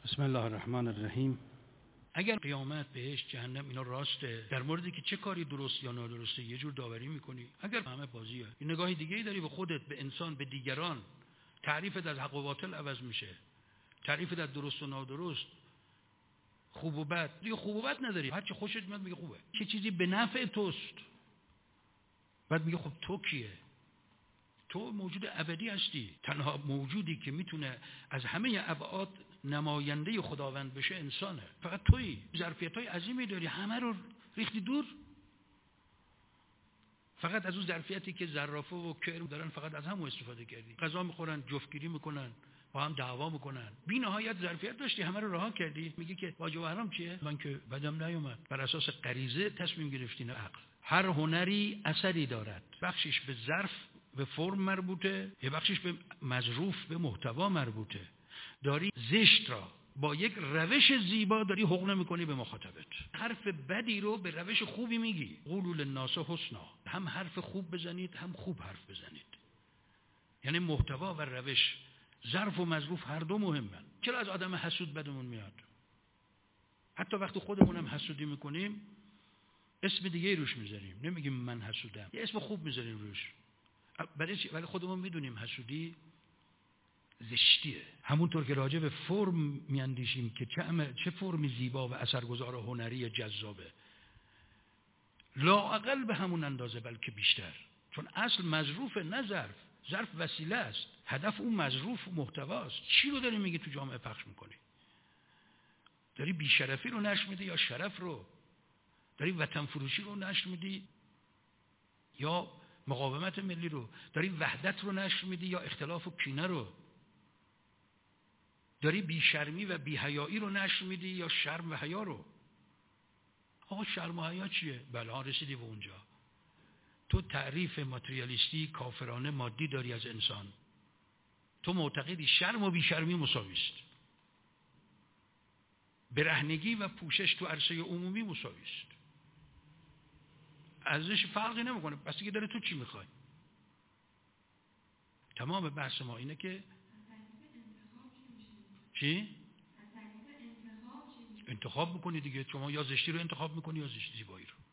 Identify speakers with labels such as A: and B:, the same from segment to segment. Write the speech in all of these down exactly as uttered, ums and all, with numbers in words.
A: بسم الله الرحمن الرحیم. اگر قیامت، بهشت، جهنم اینا راسته، در موردی که چه کاری درست یا نادرسته یه جور داوری میکنی. اگر همه بازیه، این نگاه دیگه‌ای داری به خودت، به انسان، به دیگران، تعریفت از حق و باطل عوض میشه، تعریفت از درست و نادرست، خوب و بد. دیگه خوب و بد نداری، هر چی خوشت میاد میگه خوبه، چه چیزی به نفع توست. بعد میگه خب تو کیه؟ تو موجود ابدی هستی، تنها موجودی که میتونه از همه ابعاد نماینده خداوند بشه انسانه. فقط تویی، ظرفیت‌های عظیمی داری، همه رو ریختی دور. فقط از اون ظرفیتی که زرافه و کرم دارن فقط از همون استفاده کردی. غذا میخورن، جفتگیری میکنن، با هم دعوا میکنن. بی نهایت ظرفیت داشتی، همه رو رها کردی. میگه که واجب و حرام چیه؟ من که بدم نیومد. بر اساس غریزه تصمیم گرفتی، نه عقل. هر هنری اثری دارد، بخشش به ظرف، به فرم مربوطه، یه بخشش به مظروف، به محتوا مربوطه. داری زشت را با یک روش زیبا داری حقن میکنی به مخاطبت. حرف بدی رو به روش خوبی میگی. قولوا للناس حسنا. هم حرف خوب بزنید، هم خوب حرف بزنید. یعنی محتوا و روش، ظرف و مظروف هر دو مهمن. چرا از آدم حسود بدمون میاد؟ حتی وقتی خودمون هم حسودی میکنیم اسم دیگه روش میذاریم، نمیگیم من حسودم، یه اسم خوب میذاریم روش. ولی خودمون میدونیم حسودی زشتیه. همونطور که راجع به فرم میاندیشیم که چه چه فرمی زیبا و اثرگذار و هنری جذابه، لااقل به همون اندازه بلکه بیشتر. چون اصل مظروف، نه ظرف. ظرف وسیله است، هدف اون مظروف و محتواست. چی رو داری میگی تو جامعه پخش میکنی؟ داری بیشرفی رو نشر میدی یا شرف رو؟ داری وطن فروشی رو نشر میدی یا مقاومت ملی رو؟ داری وحدت رو نشر میدی یا اختلاف و کینه رو؟ داری بیشرمی و بی‌حیایی رو نشر میدی یا شرم و حیا رو؟ آقا شرم و حیا چیه؟ بله ها، رسیدی به اونجا. تو تعریف ماتریالیستی، کافرانه، مادی داری از انسان. تو معتقدی شرم و بیشرمی مساوی است. برهنگی و پوشش تو عرصه عمومی مساوی است. ارزش فرقی نمیکنه، بس دیگه داره تو چی میخوای. تمام بحث ما اینه که چی؟ انتخاب میکنی دیگه. شما یا زشتی رو انتخاب میکنی یا زشتی زیبایی رو.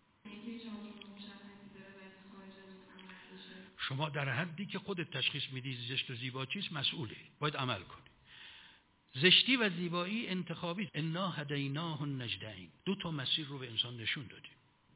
A: شما در حدی که خودت تشخیص میدی زشت و زیبا چیست مسئولی، باید عمل کنی. زشتی و زیبایی انتخابی است. انا هدیناه النجدین. دو تا مسیر رو به انسان نشون دادیم.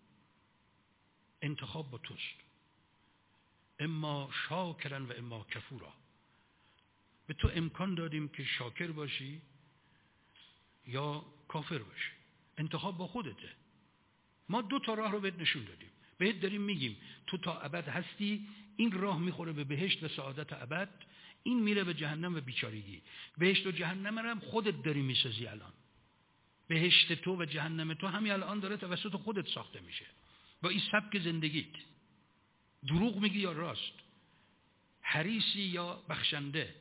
A: انتخاب با توست. اما شاکرا و اما کفورا. به تو امکان دادیم که شاکر باشی یا کافر باشی. انتخاب با خودته. ما دو تا راه رو بهت نشون دادیم. بهت داریم میگیم تو تا ابد هستی، این راه میخوره به بهشت و سعادت ابد، این میره به جهنم و بیچارگی. بهشت و جهنم رو هم خودت داری میسازی الان. بهشت تو و جهنم تو همین الان داره توسط خودت ساخته میشه با این سبک زندگیت. دروغ میگی یا راست، حریصی یا بخشنده،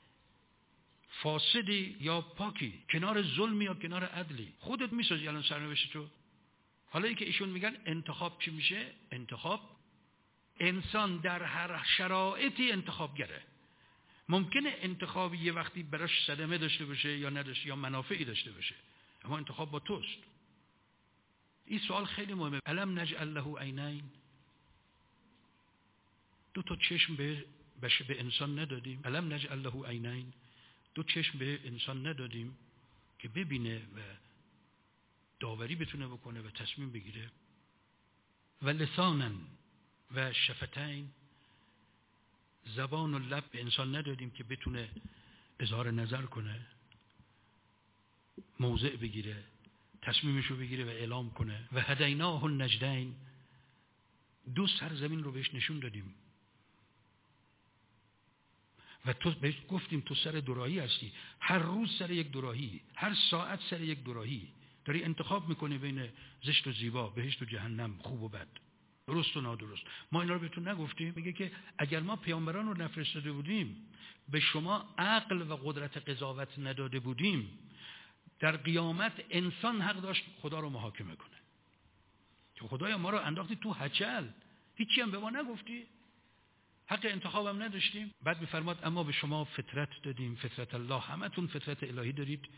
A: فاسدی یا پاکی، کنار ظلمی یا کنار عدلی، خودت میسازی الان سرنوشت تو. حالا ای که ایشون میگن انتخاب چی میشه؟ انتخاب، انسان در هر شرایطی انتخابگره. ممکنه انتخابی یه وقتی براش صدمه داشته باشه یا نداشته یا منافعی داشته باشه، اما انتخاب با توست. این سوال خیلی مهمه. الم نجعل له عینین. دو تا چشم به بشه به انسان ندادیم؟ الم نجعل له عینین. دو چشم به انسان ندادیم که ببینه و داوری بتونه بکنه و تصمیم بگیره؟ و لسانا و شفتین. زبان و لب به انسان ندادیم که بتونه اظهار نظر کنه، موضع بگیره، تصمیمشو بگیره و اعلام کنه؟ و هدیناه النجدین. دو سرزمین رو بهش نشون دادیم و تو بهش گفتیم تو سر دوراهی هستی. هر روز سر یک دوراهی، هر ساعت سر یک دوراهی. داری انتخاب میکنی بین زشت و زیبا، بهشت و جهنم، خوب و بد، درست و نادرست. ما اینا رو بهتون نگفتیم؟ میگه که اگر ما پیامبران رو نفرستاده بودیم، به شما عقل و قدرت قضاوت نداده بودیم، در قیامت انسان حق داشت خدا رو محاکمه کنه. که خدایا ما رو انداختی تو هچل، هیچی هم به ما نگفتی، حق انتخاب هم نداشتیم. بعد میفرماد اما به شما فطرت دادیم، فطرت الله. همتون فطرت الهی دارید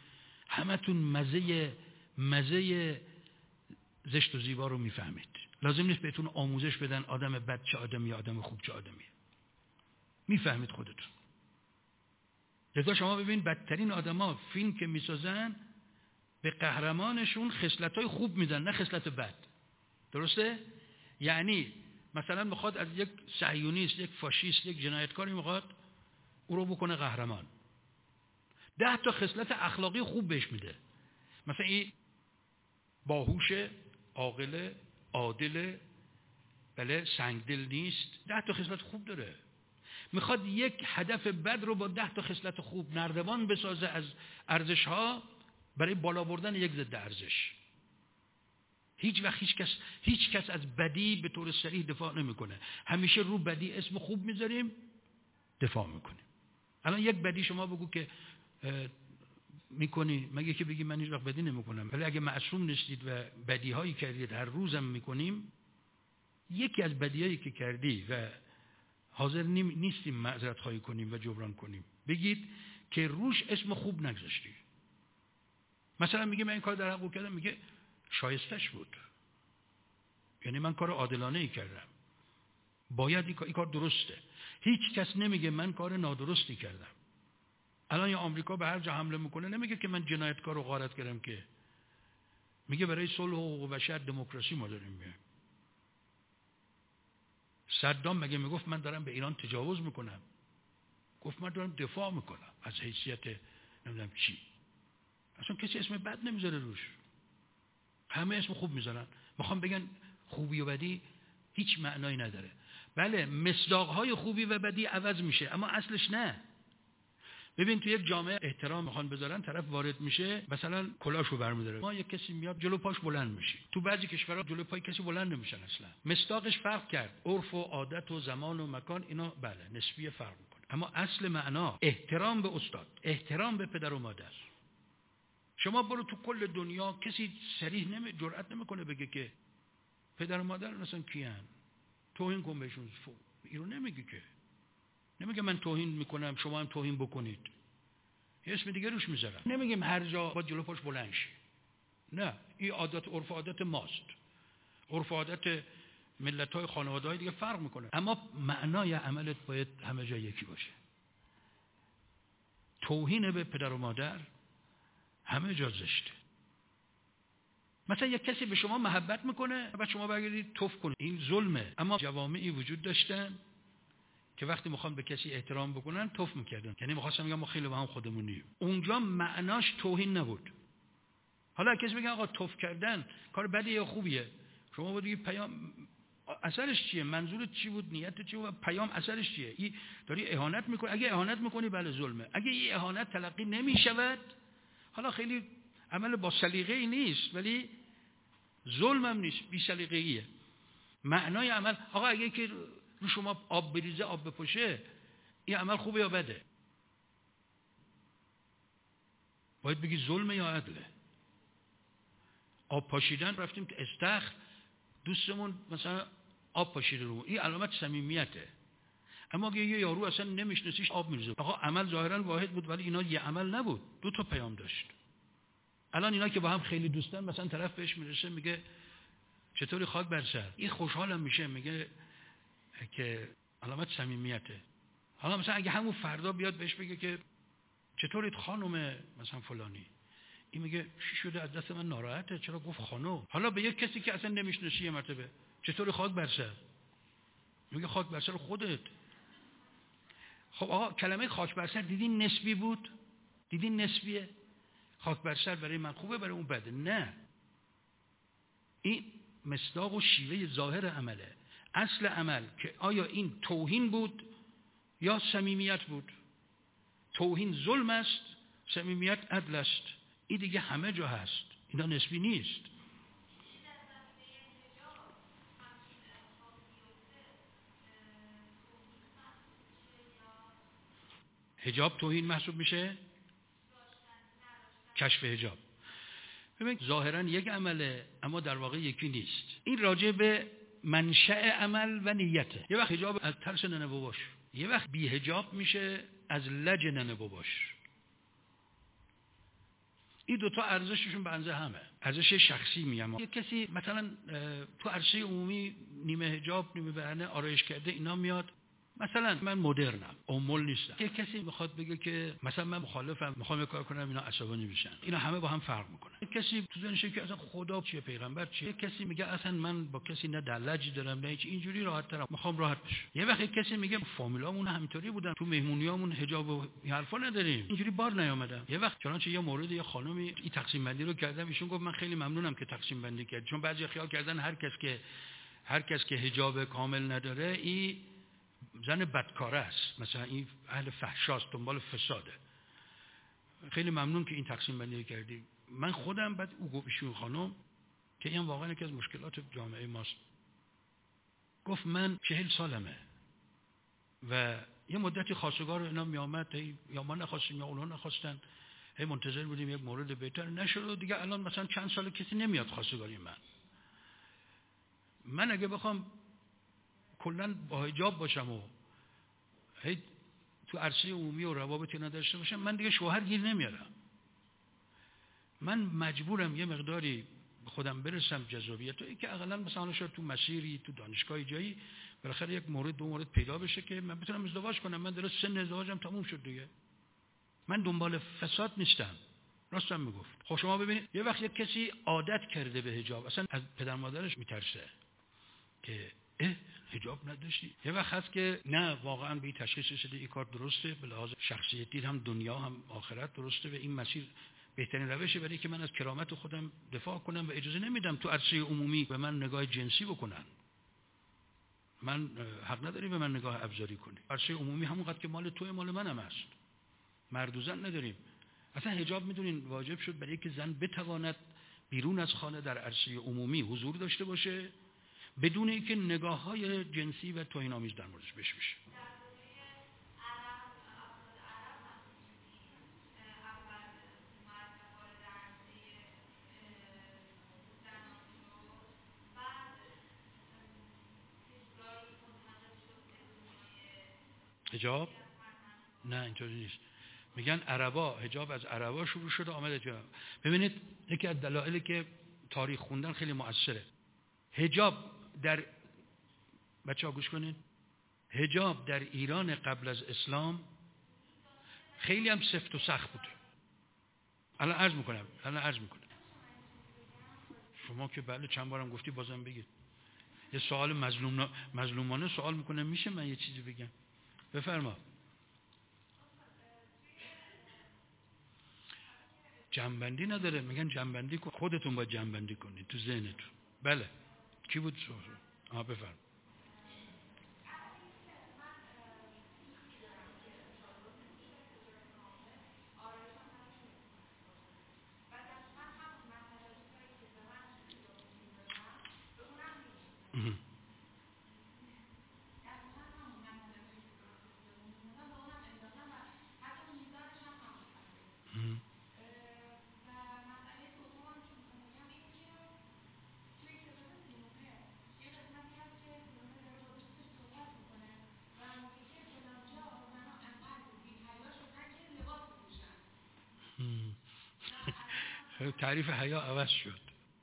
A: همتون مزه مزه زشت و زیبا رو میفهمید. لازم نیست بهتون آموزش بدن آدم بد چه آدمی، آدم خوب چه آدمیه. میفهمید خودتون. لذا شما ببین بدترین آدما فیلم که میسازن به قهرمانشون خصلت‌های خوب میدن، نه خصلت بد. درسته؟ یعنی مثلا میخواد از یک صهیونیست، یک فاشیست، یک جنایتکاری میخواد او رو بکنه قهرمان. ده تا خصلت اخلاقی خوب بهش میده. مثلا این باهوشه، عاقله، عادله، بله، سنگدل نیست. ده تا خصلت خوب داره. میخواد یک هدف بد رو با ده تا خصلت خوب نردبان بسازه از ارزش‌ها برای بالا بردن یک ضد ارزش. هیچ وقت هیچ کس هیچ کس از بدی به طور صریح دفاع نمیکنه. همیشه رو بدی اسم خوب میذاریم، دفاع میکنیم. الان یک بدی شما بگو که میکنی، مگه که بگی من هیچ وقت بدی نمیکنم. ولی اگه معصوم نیستید و بدیهایی کردید هر روزم میکنیم، یکی از بدیهایی که کردی و حاضر نیستیم معذرت خواهی کنیم و جبران کنیم، بگید که روش اسم خوب نگذاشتی. مثلا میگه من این کار در حق کردم، میگه شایستش بود، یعنی من کار عادلانه ای کردم، باید این کار درسته. هیچ کس نمیگه من کار نادرستی کردم. الان یا آمریکا به هر جا حمله میکنه نمیگه که من جنایتکار رو غارت کردم، که میگه برای صلح و حقوق بشر دموکراسی ما داریم میگه. صدام مگه میگفت من دارم به ایران تجاوز میکنم؟ گفت من دارم دفاع میکنم از حیثیت نمیدونم چی. اصلا کسی اسم بد نمیذاره روش، همه اسم خوب میذارن. میخوام بگن خوبی و بدی هیچ معنایی نداره. بله مصداقهای خوبی و بدی عوض میشه، اما اصلش نه. ببین تو یک جامعه احترام میخوان بذارن، طرف وارد میشه مثلا کلاشو برمی‌داره، ما یک کسی میاد جلو پاش بلند میشه. تو بعضی کشورها جلو پای کسی بلند نمیشن اصلا. مصداقش فرق کرد، عرف و عادت و زمان و مکان اینا بله نسبی فرق میکنه، اما اصل معنا احترام به استاد، احترام به پدر و مادر. شما برو تو کل دنیا کسی صریح نمی جرئت نمیکنه بگه که پدر و مادر مثلا کیان، توهین کن بهشون. اینو نمیگه که، نمیگه من توهین میکنم شما هم توهین بکنید، یه اسم دیگه روش میذارم. نمیگیم هر جا با جلو پاش بلند شی، نه، این عادت عرف عادت ماست. عرف عادت ملت‌های خانواده‌های دیگه فرق میکنه، اما معنای عملت باید همه جا یکی باشه. توهین به پدر و مادر همه جا زشته. مثلا یک کسی به شما محبت میکنه بعد شما برگردید توف کنید، این ظلمه. اما جوامعی وجود داشتن که وقتی میخوان به کسی احترام بکنن توف میکردن، یعنی میخواستن میگن ما خیلی با هم خودمونیم. اونجا معناش توهین نبود. حالا کسی میگه آقا توف کردن کار بدیه یا خوبیه، شما باید بگید پیام اثرش چیه، منظورت چی بود، نیتت چی بود، پیام اثرش چیه. این داری اهانت میکنی، اگه اهانت میکنی بله ظلمه. اگه این اهانت تلقی نمیشود، حالا خیلی عمل با سلیقه ای نیست ولی ظلم هم نیست، بی سلیقه ایه. معنای عمل آقا اگه که رو شما آب بریزه آب بپاشه، این عمل خوبه یا بده؟ باید بگی ظلمه یا عدله. آب پاشیدن رفتیم که استخر دوستمون مثلا آب پاشیده رو، این علامت صمیمیته. اما اگه یه یارو اصلا نمیشناسیش آب میریزه، آقا عمل ظاهرا واحد بود ولی اینا یه عمل نبود، دو تا پیام داشت. الان اینا که با هم خیلی دوستن، مثلا طرف بهش میرسه میگه چطوری خاک بر سر، این خوشحالم میشه، میگه که علامت صمیمیته. حالا مثلا اگه همون فردا بیاد بهش بگه که چطورید خانم مثلا فلانی، این میگه چی شده از دست من ناراحته چرا گفت خانم. حالا به یک کسی که اصلا نمیشناسی یه مرتبه چطوری خاک بر سر، میگه خاک بر سر خودت. خب آقا کلمه خاک بر سر دیدین نسبی بود، دیدین نسبیه. خاک بر سر برای من خوبه برای اون بده، نه. این مصداق و شیوه ظاهر عمله. اصل عمل که آیا این توهین بود یا صمیمیت بود. توهین ظلم است، صمیمیت عدل است. این دیگه همه جا هست، اینا نسبی نیست. حجاب توهین محسوب میشه؟ کشف حجاب ببین ظاهرا یک عمله اما در واقع یکی نیست. این راجع به منشأ عمل و نیته. یه وقت حجاب از ترس ننه باباش، یه وقت بی حجاب میشه از لج ننه باباش. این دوتا ارزششون به اندازه همه. ارزش شخصی میگم. یک کسی مثلا تو عرصه عمومی نیمه حجاب نیمه برهنه آرایش کرده اینا میاد، مثلا من مدرنم، امول نیستم. یک کسی میخواد بگه که مثلا من مخالفم، میخوام کار کنم اینا عصبانی میشن. اینا همه با هم فرق میکنن. یک کسی تو ذهنشه که اصلا خدا چیه، پیغمبر چیه. یک کسی میگه اصلا من با کسی نه دلجی دارم نه هیچ، اینجوری راحت ترم، میخوام راحت بشم. یه وقت کسی میگه فامیلامون همینطوری بودن، تو مهمونیامون حجاب و این حرفا نداریم، اینجوری بار نیومدم. یه وقت چنانچه یه مورد یه خانمی این تقسیم بندی رو کردم، ایشون گفت من خیلی ممنونم که تقسیم بندی کردید، چون بعضی خیال کردن هر کس که هر کس که حجاب کامل نداره این زن بدکاره است، مثلا این اهل فحشاست، دنبال فساده. خیلی ممنون که این تقسیم بندی کردی. من خودم بعد او گفت ایشون خانم که این واقعا یکی از مشکلات جامعه ماست، گفت من چهل سالمه و یه مدتی خواستگار اینا می آمد، یا ما نخواستیم یا اونا نخواستن، هی منتظر بودیم یک مورد بهتر نشد و دیگه الان مثلا چند سال کسی نمیاد خواستگاری من. من اگه بخوام کلا با حجاب باشم و هی تو عرصه عمومی و روابطی نداشته باشم، من دیگه شوهر گیر نمیارم. من مجبورم یه مقداری خودم برسم جذابیت، تو که اقلا مثلا شاید تو مسیری تو دانشگاهی جایی بالاخره یک مورد دو مورد پیدا بشه که من بتونم ازدواج کنم. من درست سن ازدواجم تموم شد دیگه. من دنبال فساد نیستم. راستم میگفت. خب شما ببینید یه وقت یک کسی عادت کرده به حجاب، اصلا از پدر مادرش میترسه که اه حجاب نداشتی. یه وقت هست که نه واقعا به این تشخیص رسیده این کار درسته، به لحاظ شخصیتی هم دنیا هم آخرت درسته و این مسیر بهترین روشه برای که من از کرامت خودم دفاع کنم و اجازه نمیدم تو عرصه عمومی به من نگاه جنسی بکنن. من حق نداری به من نگاه ابزاری کنی. عرصه عمومی همونقدر که مال توی مال منم هست. مرد و زن نداریم. اصلا حجاب میدونین واجب شد برای که زن بتواند بیرون از خانه در عرصه عمومی حضور داشته باشه بدون اینکه نگاه‌های جنسی و توهین‌آمیز در موردش بشه بشه. حجاب؟ نه اینطوری نیست. میگن عربا، حجاب از عربا شروع شده آمده تو. ببینید یکی از دلایلی که تاریخ خوندن خیلی مؤثره. حجاب در بچه‌ها گوش کنید. حجاب در ایران قبل از اسلام خیلی هم سفت و سخت بود. الان عرض میکنم. الان عرض میکنم. شما که بله چند بارم گفتی بازم بگید. یه سوال مظلوم مظلومانه سوال میکنم، میشه من یه چیزی بگم؟ بفرما. جنبندی نداره. میگن جنبندی کن. خودتون باید جنبندی کنید تو ذهنتون. بله. کی بود سوال؟ آها بفرما. تعریف حیا عوض شد.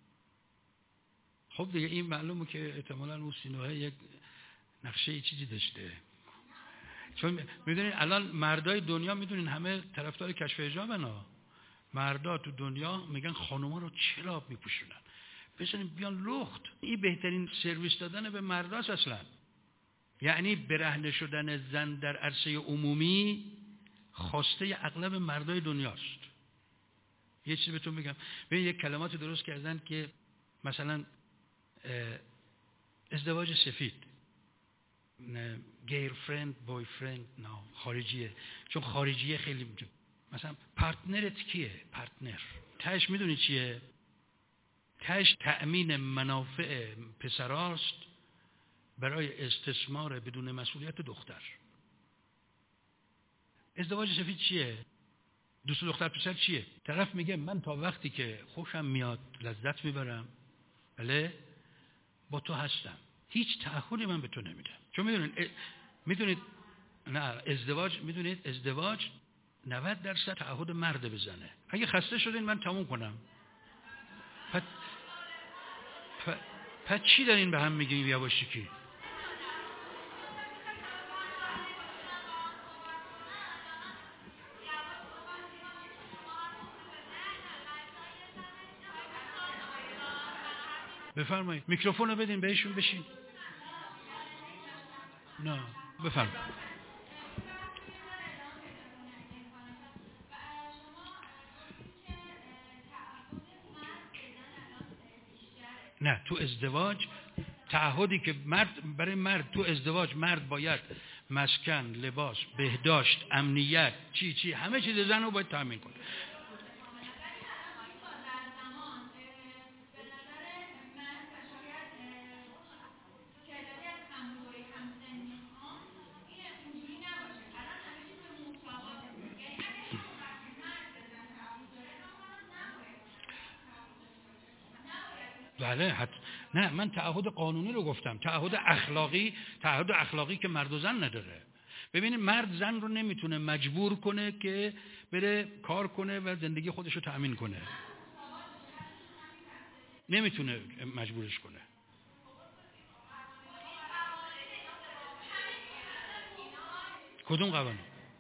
A: خب دیگه این معلومه که احتمالاً اون سینوها یک نقشه ای چیزی داشته. چون میدونین الان مردای دنیا میدونین همه طرفدار کشف حجابن ها. مردا تو دنیا میگن خانوما رو چرا میپوشونن؟ بزنین بیان لخت. این بهترین سرویس دادن به مرداست اصلا. یعنی برهنه شدن زن در عرصه عمومی خواسته اغلب مردای دنیاست. یه چیزی بهتون میگم. ببین یک کلمات درست کردن که مثلا ازدواج سفید، گیر فرند بوی فرند، نه خارجیه. چون خارجیه خیلی مثلا پارتنرت کیه؟ پارتنر تاش میدونی چیه؟ تاش تأمین منافع پسراست برای استثمار بدون مسئولیت دختر. ازدواج سفید چیه؟ دوست دختر پسر چیه؟ طرف میگه من تا وقتی که خوشم میاد لذت میبرم، بله با تو هستم، هیچ تعهدی من به تو نمیدم. چون میدونید ا... میدونید نه ازدواج، میدونید ازدواج نود درصد تعهد مرد بزنه. اگه خسته شدین من تموم کنم. پس پ... پس چی دارین به هم میگین یواشکی؟ بفرمایید میکروفون رو بدین بهشون، بشین. نه بفرمایید. نه تو ازدواج تعهدی که مرد برای مرد تو ازدواج مرد باید مسکن، لباس، بهداشت، امنیت، چی چی همه چیز زن رو باید تامین کنه. بله حت... نه من تعهد قانونی رو گفتم، تعهد اخلاقی، تعهد اخلاقی که مرد و زن نداره. ببینید مرد زن رو نمیتونه مجبور کنه که بره کار کنه و زندگی خودش رو تأمین کنه، نمیتونه مجبورش کنه. کدوم قوانین؟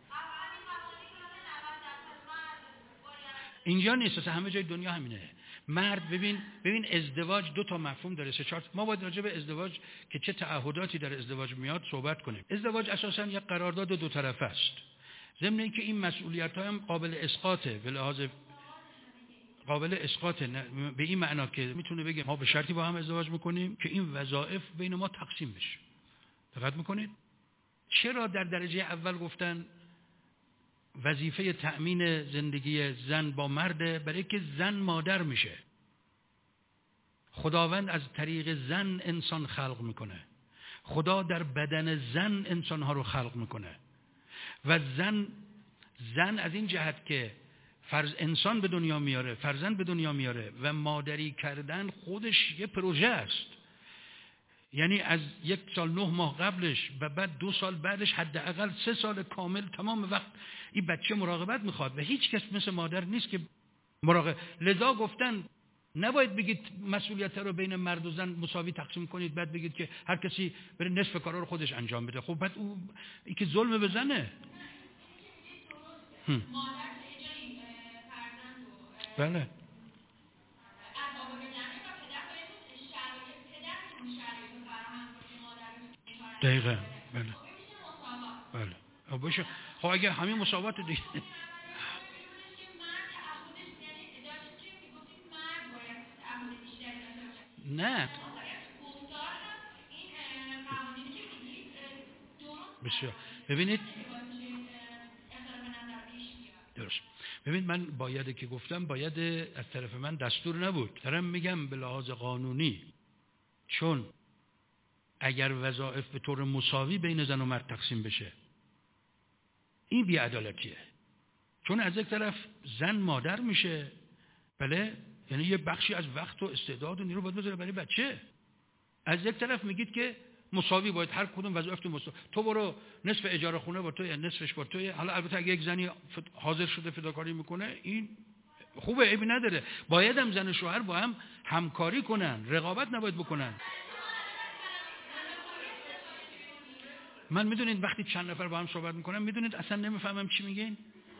A: اینجا نیست، اصلا همه جای دنیا همینه. مرد ببین ببین ازدواج دو تا مفهوم داره، سه چهار. ما باید راجع به ازدواج که چه تعهداتی در ازدواج میاد صحبت کنیم. ازدواج اساساً یک قرارداد دو طرفه است، ضمن اینکه این مسئولیت‌ها هم قابل اسقاطه، به لحاظ قابل اسقاطه، به این معنا که میتونه بگه ما به شرطی با هم ازدواج میکنیم که این وظایف بین ما تقسیم بشه. دقت میکنید؟ چرا در درجه اول گفتن وظیفه تأمین زندگی زن با مرده؟ برای که زن مادر میشه. خداوند از طریق زن انسان خلق میکنه. خدا در بدن زن انسانها رو خلق میکنه و زن زن از این جهت که فرز انسان به دنیا میاره، فرزند به دنیا میاره و مادری کردن خودش یه پروژه است. یعنی از یک سال نه ماه قبلش و بعد دو سال بعدش حداقل سه سال کامل تمام وقت این بچه مراقبت میخواد و هیچ کس مثل مادر نیست که مراقب. لذا گفتن نباید بگید مسئولیت رو بین مرد و زن مساوی تقسیم کنید بعد بگید که هر کسی بره نصف کارا رو خودش انجام بده. خب بعد او این که ظلم به زنه. بله دقیقاً. بله بله باشه. خب اگه همین مساوات دیگه نه بسیار. ببینید درست. ببین من باید که گفتم باید از طرف من دستور نبود، دارم میگم به لحاظ قانونی، چون اگر وظایف به طور مساوی بین زن و مرد تقسیم بشه این بی‌عدالتیه. چون از یک طرف زن مادر میشه، بله، یعنی یه بخشی از وقت و استعداد و نیرو باید بذاره برای بچه. از یک طرف میگید که مساوی باید هر کدوم وظایف مساوی. تو برو نصف اجاره خونه با تو یا نصفش با تو. حالا البته اگه یک زنی حاضر شده فداکاری میکنه این خوبه، عیبی نداره. باید هم زن و شوهر با هم همکاری کنن، رقابت نباید بکنن. من میدونید وقتی چند نفر با هم صحبت میکنم میدونید اصلا نمیفهمم چی میگین.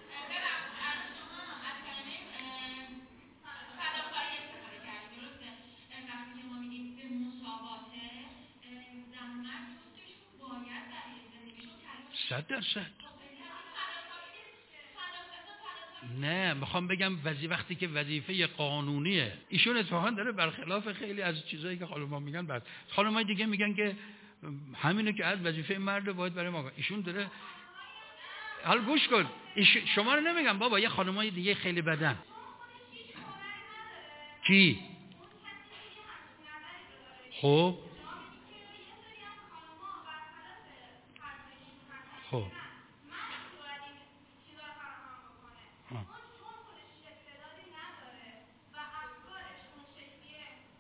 A: صد درصد. نه میخوام بگم وظیفه وقتی که وظیفه قانونیه، ایشون اتفاقا داره برخلاف خیلی از چیزایی که خانم‌ها میگن. بعد خانم‌های دیگه میگن که همینه که از وظیفه مرد باید برای ما. ایشون داره حال گوش کن، شما رو نمیگم بابا، یه خانم‌های دیگه خیلی بدن. کی؟ خب خب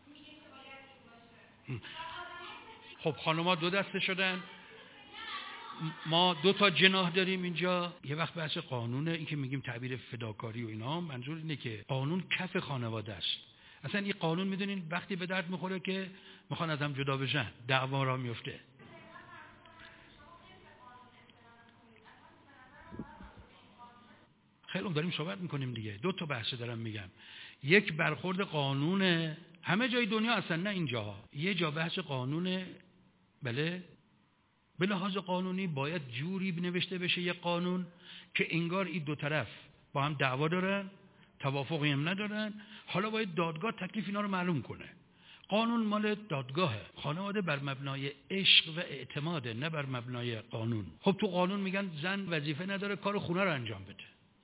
A: خب خانم‌ها دو دسته شدن. ما دو تا جناح داریم اینجا. یه وقت بحث قانونه، این که میگیم تعبیر فداکاری و اینا، منظور اینه که قانون کف خانواده است. اصلا این قانون میدونین وقتی به درد میخوره که میخوان از هم جدا بشن، دعوا را میفته. خیلی هم داریم صحبت میکنیم دیگه. دو تا بحث دارم میگم. یک برخورد قانونه همه جای دنیا، اصلا نه اینجاها. یه جا بحث قانونه، بله، به لحاظ قانونی باید جوری نوشته بشه یه قانون که انگار این دو طرف با هم دعوا دارن، توافقی هم ندارن، حالا باید دادگاه تکلیف اینا رو معلوم کنه. قانون مال دادگاهه. خانواده بر مبنای عشق و اعتماده، نه بر مبنای قانون. خب تو قانون میگن زن وظیفه نداره کار خونه رو انجام بده.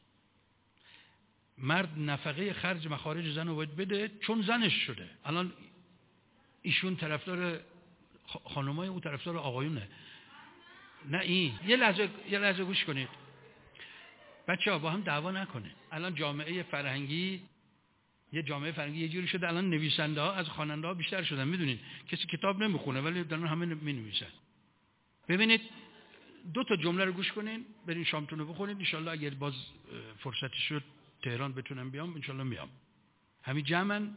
A: مرد نفقه خرج مخارج زن رو باید بده چون زنش شده. الان ایشون طرفدار خانمای، اون طرفدار آقایونه. نه این یه لحظه یه لحظه گوش کنید بچه‌ها، با هم دعوا نکنه. الان جامعه فرهنگی، یه جامعه فرهنگی یه جوری شده الان نویسنده ها از خواننده ها بیشتر شدن. میدونین کسی کتاب نمیخونه ولی دارن همه مینویسن. ببینید دو تا جمله رو گوش کنین، برین شامتون رو بخورین. ان شاءالله اگر باز فرصتی شد تهران بتونم بیام، ان شاءالله میام. همین جمعن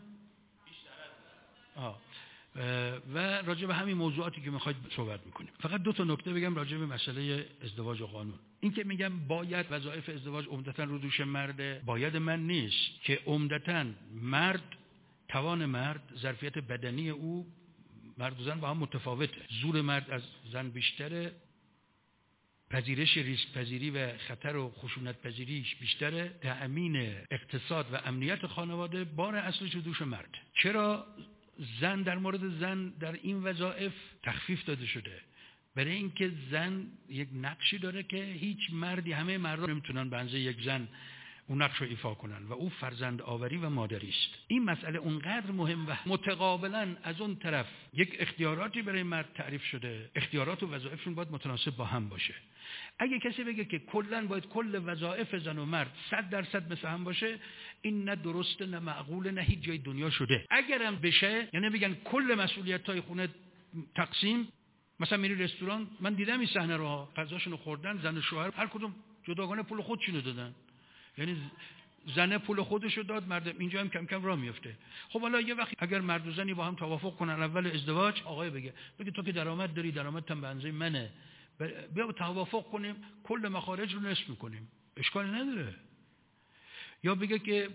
A: آه. و راجع به همین موضوعاتی که میخواید صحبت میکنیم. فقط دو تا نکته بگم راجع به مسئله ازدواج و قانون. این که میگم باید وظایف ازدواج عمدتاً رو دوش مرده، باید من نیست، که عمدتاً مرد، توان مرد، ظرفیت بدنی او، مرد و زن با هم متفاوته. زور مرد از زن بیشتره، پذیرش ریسک پذیری و خطر و خشونت پذیریش بیشتره. تأمین اقتصاد و امنیت خانواده بار اصلش رو دوش مرد. چرا زن در مورد زن در این وظایف تخفیف داده شده؟ برای اینکه زن یک نقشی داره که هیچ مردی، همه مردها نمیتونن به اندازه یک زن اون نقش رو ایفا کنن و او فرزند آوری و مادری است. این مسئله اونقدر مهم و متقابلا از اون طرف یک اختیاراتی برای مرد تعریف شده. اختیارات و وظایفشون باید متناسب با هم باشه. اگه کسی بگه که کلا باید کل وظایف زن و مرد صد درصد مثل هم باشه، این نه درسته، نه معقوله، نه هیچ جای دنیا شده. اگرم بشه، یعنی بگن کل مسئولیت‌های خونه تقسیم، مثلا میری رستوران، من دیدم این صحنه رو، غذاشونو خوردن زن و شوهر هر کدوم جداگانه پول خودشونو دادن. یعنی زنه پول خودشو داد، مرد اینجا هم کم کم راه میفته. خب حالا یه وقت اگر مرد و زنی با هم توافق کنن اول ازدواج، آقای بگه بگه تو که درآمد داری، درآمدت هم به اندازه منه، بیا توافق کنیم کل مخارج رو نصف میکنیم، اشکالی نداره. یا بگه که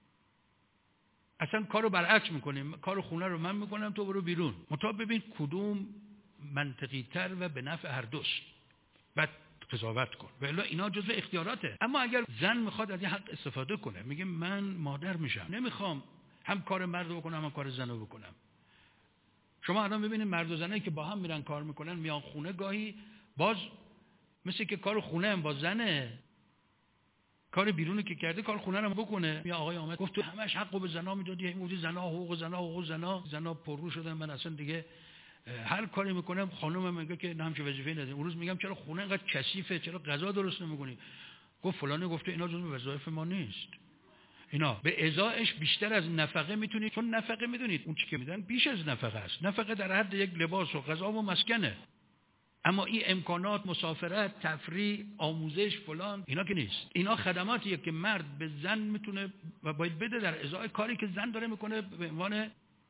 A: اصلا کارو برعکس میکنیم، کارو خونه رو من میکنم تو برو بیرون. مطابق ببین کدوم منطقی تر و به نفع هر دوست، بعد قضاوت کن. و الا اینا جزء اختیاراته. اما اگر زن میخواد از این حق استفاده کنه، میگه من مادر میشم، نمیخوام هم کار مرد رو بکنم هم کار زن رو بکنم. شما الان ببینید مرد و زنایی که با هم میرن کار میکنن، میان خونه، گاهی باز مثل که کار خونه هم با زنه، کار بیرونی که کرده کار خونه رو بکنه. یا آقای آمد گفت تو همش حقو به زنا میدادی، این موضوع زنا، حقوق زنا، حقوق زنا، زنا پررو شدن، من اصلا دیگه هر کاری میکنم خانومم میگه که نه همچه وظیفه‌ای نداری. اون روز میگم چرا خونه اینقدر کثیفه، چرا غذا درست نمیکنی؟ گفت فلانی گفته اینا جزو وظایف ما نیست، اینا به ازایش بیشتر از نفقه میتونید، چون نفقه میدونید اون چی که میدن بیش از نفقه است. نفقه در حد یک لباس و غذا و مسکنه، اما این امکانات، مسافرت، تفریح، آموزش، فلان، اینا که نیست. اینا خدماتیه که مرد به زن میتونه و باید بده در ازای کاری که زن داره میکنه به عنوان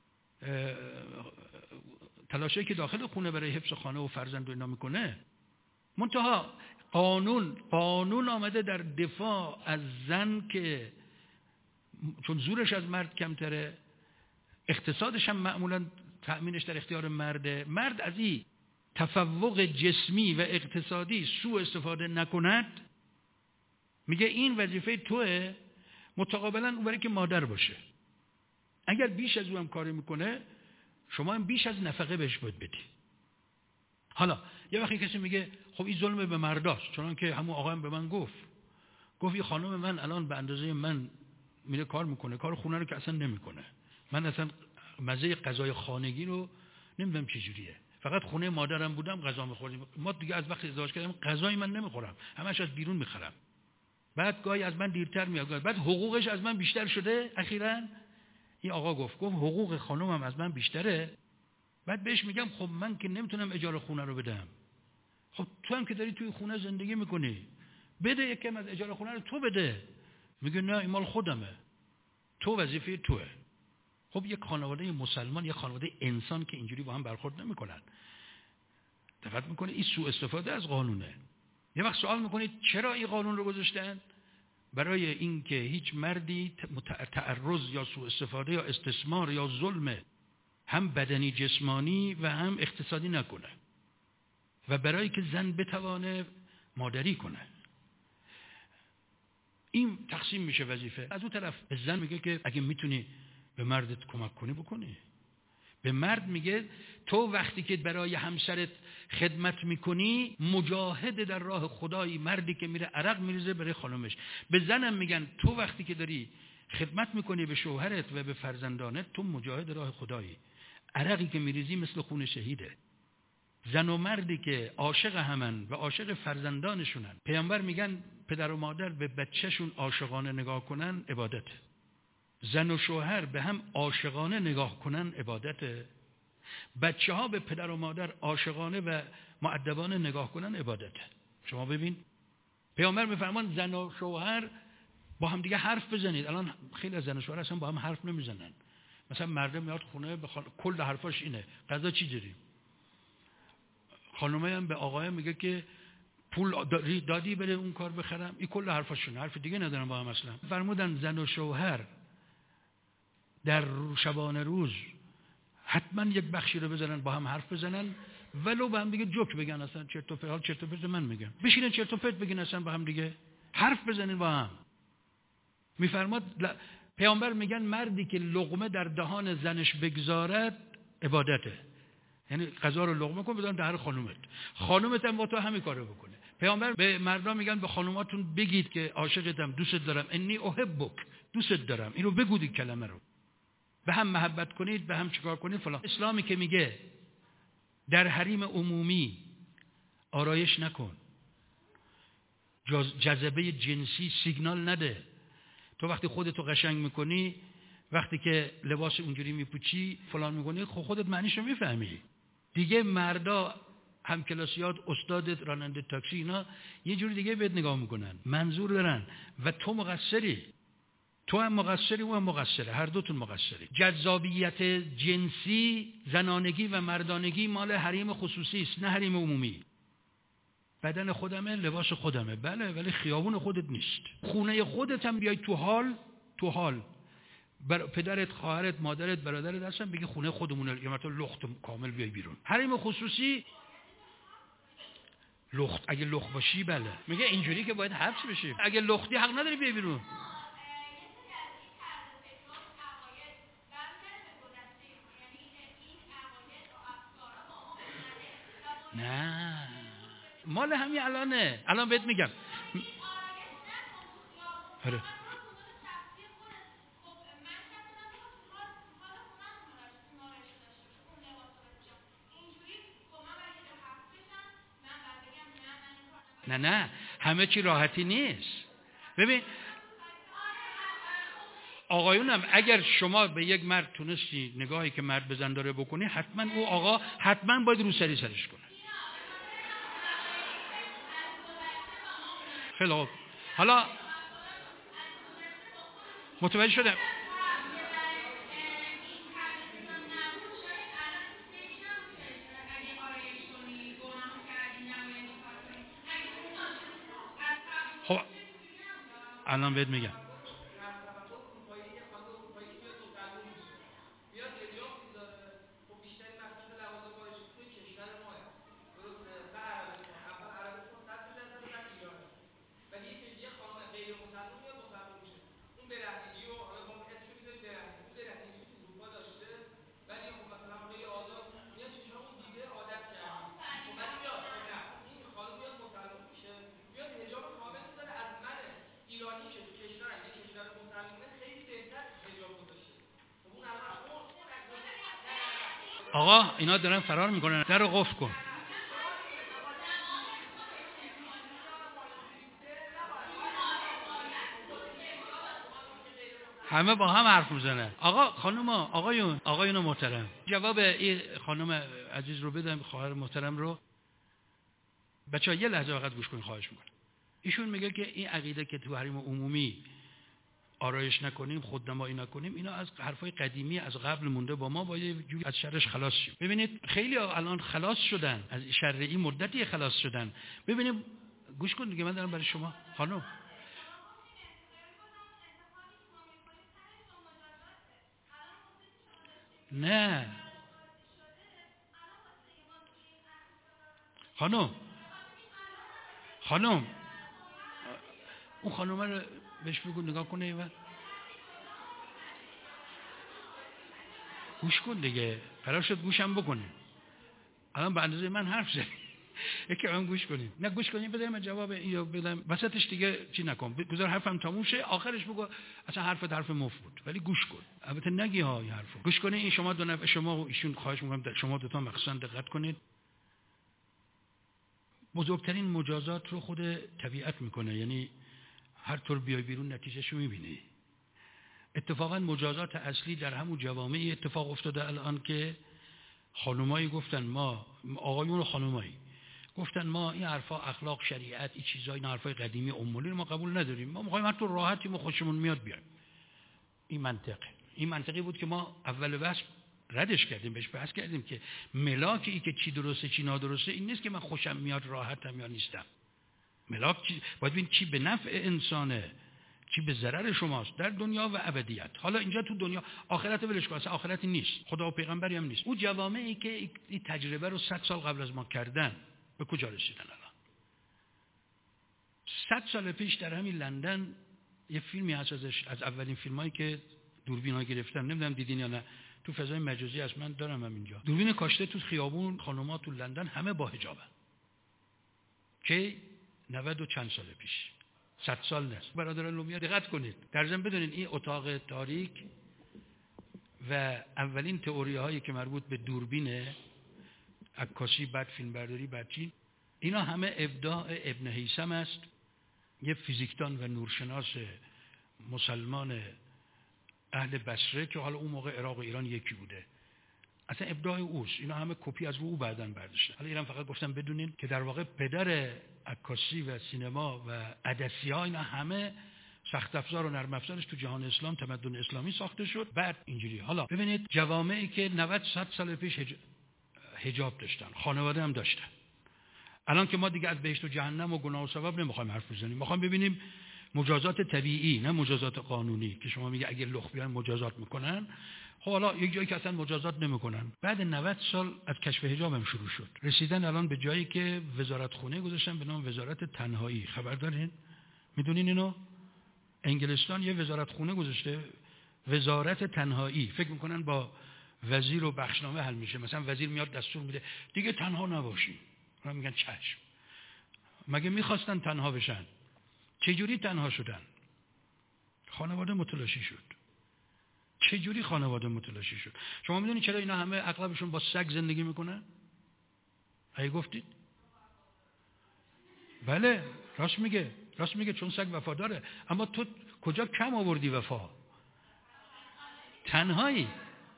A: تلاشی که داخل خونه برای حفظ خانه و فرزند و اینا میکنه. منتها قانون قانون آمده در دفاع از زن که چون زورش از مرد کمتره، اقتصادش هم معمولا تأمینش در اختیار مرده، مرد از این تفوق جسمی و اقتصادی سوء استفاده نکند، میگه این وظیفه توه، متقابلا اون برای که مادر باشه. اگر بیش از او هم کاری میکنه، شما هم بیش از نفقه بهش باید بدی. حالا یه وقتی کسی میگه خب این ظلم به مرداست، چون که همون آقایم به من گفت گفت این خانم من الان به اندازه من میره کار میکنه، کار خونه رو که اصلا نمیکنه، من اصلا مزه غذای خانگی رو نمیدونم چه جوریه، فقط خونه مادرم بودم غذا میخوردیم، ما دیگه از وقتی ازدواج کردیم غذای من نمیخورم، همش از بیرون میخرم، بعد گاهی از من دیرتر میاد، بعد حقوقش از من بیشتر شده. اخیراً این آقا گفت گفت حقوق خانومم از من بیشتره. بعد بهش میگم خب من که نمیتونم اجاره خونه رو بدم، خب تو هم که داری توی خونه زندگی میکنی، بده یکم از اجاره خونه رو تو بده. میگه نه این مال خودمه، تو وظیفه توه. خب یک خانواده مسلمان، یک خانواده انسان که اینجوری با هم برخورد نمیکنن. دقت میکنه این سوء استفاده از قانونه. یه وقت سوال میکنید چرا این قانون رو گذاشتن؟ برای اینکه هیچ مردی تعرض یا سوء استفاده یا استثمار یا ظلم هم بدنی جسمانی و هم اقتصادی نکنه و برای که زن بتوانه مادری کنه. این تقسیم میشه وظیفه. از اون طرف زن میگه که اگه میتونی به مردت کمک کنی بکنی. به مرد میگه تو وقتی که برای همسرت خدمت میکنی مجاهد در راه خدایی، مردی که میره عرق میریزه برای خانمش. به زنم میگن تو وقتی که داری خدمت میکنی به شوهرت و به فرزندانت تو مجاهد راه خدایی، عرقی که میریزی مثل خون شهیده. زن و مردی که عاشق همن و عاشق فرزندانشونن، پیامبر میگن پدر و مادر به بچهشون عاشقانه نگاه کنن عبادته. زن و شوهر به هم عاشقانه نگاه کنن عبادته. بچه ها به پدر و مادر عاشقانه و مؤدبانه نگاه کنن عبادته. شما ببین پیامبر میفرمان زن و شوهر با هم دیگه حرف بزنید. الان خیلی از زن و شوهر اصلا با هم حرف نمیزنن. مثلا مرد میاد خونه بخواد کل حرفاش اینه غذا چی داریم؟ خانومه هم به آقای میگه که پول دادی بره اون کار بخرم. این کل حرفاشونه، حرف دیگه ندارن با هم اصلا. فرمودن زن و شوهر در شبانه روز حتما یک بخشی رو بزنن با هم حرف بزنن، ولو با هم دیگه جوک بگن، اصلا چرت و پرت چرت و پرت من میگم، بشینن چرت و پرت بگین، اصلا با هم دیگه حرف بزنین با هم. میفرماد پیامبر میگن مردی که لقمه در دهان زنش بگذارد عبادته. یعنی غذا رو لقمه کن بذار دهن خانومت، خانومت هم با تو همین کارو بکنه. پیامبر به مردان میگن به خانوماتون بگید که عاشقتم، دوست دارم، انی احبک، دوست دارم. اینو بگو این کلمه رو. به هم محبت کنید، به هم چیکار کنید فلان. اسلامی که میگه در حریم عمومی آرایش نکن، جذبه جنسی سیگنال نده. تو وقتی خودتو قشنگ میکنی، وقتی که لباس اونجوری میپوچی فلان میکنی، خب خودت معنیشو میفهمی دیگه. مردا همکلاسیات، استادت، راننده تاکسی، اینا یه جوری دیگه بهت نگاه میکنن، منظور دارن و تو مقصری. تو هم مقصری، او هم مقصره، هر دوتون مقصری. جذابیت جنسی، زنانگی و مردانگی مال حریم خصوصی است، نه حریم عمومی. بدن خودمه، لباس خودمه، بله، ولی خیابون خودت نیست. خونه خودت هم بیای تو حال تو حال بر پدرت، خواهرت، مادرت، برادرت هستن بگی خونه خودمونه، یا مثلا لخت کامل بیای بیرون. حریم خصوصی لخت، اگه لخت باشی بله، میگه اینجوری که باید حبس بشی. اگه لختی حق نداری بیای بیرون. نه مال همین الانه. الان بهت میگم آره. نه نه همه چی راحتی نیست. ببین آقایونم، اگر شما به یک مرد تونستی نگاهی که مرد بزن داره بکنی، حتما او آقا حتما باید روسری سرش کنه. خیلی خوب، حالا متوجه شدم. خب الان بهت میگم. آقا اینا دارن فرار میکنن، در رو قفل کن. همه با هم حرف میزنن. آقا خانم، آقایون، آقایون محترم، جواب این خانم عزیز رو بدم، خواهر محترم رو. بچه‌ها یه لحظه فقط گوش کنید خواهش می‌کنم. ایشون میگه که این عقیده که تو حریم عمومی آرایش نکنیم، خودنمایی نکنیم، اینا از حرفای قدیمی از قبل مونده، با ما باید جوری از شرش خلاص شیم. ببینید خیلی الان خلاص شدن از شر، این مدتی خلاص شدن. ببینید گوش کن دیگه، من دارم برای شما خانم. نه خانم، خانم اون خانم رو بهش بگو نگاه کنه و گوش کن دیگه، قرار شد گوشم بکنه. الان به اندازه من حرف زدی، یکی هم گوش کنید. نه گوش کنید بذار من جواب اینو بدم، وسطش دیگه چی نکن، بذار حرفم تموم شه، آخرش بگو اصلا حرفت حرف مفت بود، ولی گوش کن. البته نگی ها این حرفو گوش کنید. این شما دو نفر، شما و ایشون، خواهش می‌کنم شما دو تا مخصوصا دقت کنید. بزرگترین مجازات رو خود طبیعت میکنه، یعنی هر طور بیای بیرون نتیجهش رو میبینی. اتفاقا مجازات اصلی در همون جوامعی اتفاق افتاده الان که خانمایی گفتن ما، آقایون و خانمایی گفتن ما این حرفا اخلاق، شریعت، این چیزا، این حرفای قدیمی امولی رو ما قبول نداریم، ما میخوایم هر طور راحتیم و خوشمون میاد بیایم. این منطقه این منطقی بود که ما اول بحث ردش کردیم، بهش بحث کردیم که ملاک ای که چی درسته چی نادرسته این نیست که من خوشم میاد راحتم یا نیستم. ملاک چی؟ باید ببین چی به نفع انسانه، چی به ضرر شماست در دنیا و ابدیت. حالا اینجا تو دنیا، آخرت ولش کن، اصلا آخرتی نیست، خدا و پیغمبری هم نیست. اون جوامعی که این تجربه رو صد سال قبل از ما کردن به کجا رسیدن الان؟ صد سال پیش در همین لندن یه فیلمی هست ازش، از اولین فیلمایی که دوربینا گرفتن، نمیدونم دیدین یا نه، تو فضای مجازی هست، من دارم هم اینجا. دوربین کاشته تو خیابون، خانوما تو لندن همه با حجابن. که نود و چند سال پیش، صد سال نیست. برادران لومیا دقت کنید، در ضمن بدونین این اتاق تاریک و اولین تئوری هایی که مربوط به دوربین عکاسی، بعد فیلم برداری، بعد چی، اینا همه ابداع ابن هیثم است، یه فیزیکدان و نورشناس مسلمان اهل بصره که حالا اون موقع عراق و ایران یکی بوده. اصلا ابداع اوست، اینا همه کپی از او بعداً برداشتن. حالا ایران فقط گفتم بدونین که در واقع پدر عکاسی و سینما و عدسی‌ها اینا همه سخت افزار و نرم افزارش تو جهان اسلام، تمدن اسلامی ساخته شد، بعد اینجوری. حالا ببینید جوامعی که نود صد سال پیش حجاب داشتن، خانواده هم داشتن. الان که ما دیگه از بهشت و جهنم و گناه و ثواب نمیخوایم حرف بزنیم، میخوایم ببینیم مجازات طبیعی، نه مجازات قانونی که شما میگه اگه لخ بیان مجازات میکنن. خب حالا یک جایی که اصلا مجازات نمیکنن. بعد نود سال از کشف حجاب هم شروع شد، رسیدن الان به جایی که وزارت خونه گذاشتن به نام وزارت تنهایی. خبر دارین؟ میدونین اینو؟ انگلستان یه وزارت خونه گذاشته، وزارت تنهایی. فکر میکنن با وزیر و بخشنامه حل میشه. مثلا وزیر میاد دستور میده دیگه تنها نباشی، اونا میگن چشم. مگه میخواستن تنها بشن؟ چجوری تنها شدن؟ خانواده متلاشی شد. چجوری خانواده متلاشی شد؟ شما میدونید چرا اینا همه اغلبشون با سگ زندگی میکنن؟ اگه گفتید؟ بله راست میگه، راست میگه، چون سگ وفاداره. اما تو کجا کم آوردی وفا؟ تنهایی.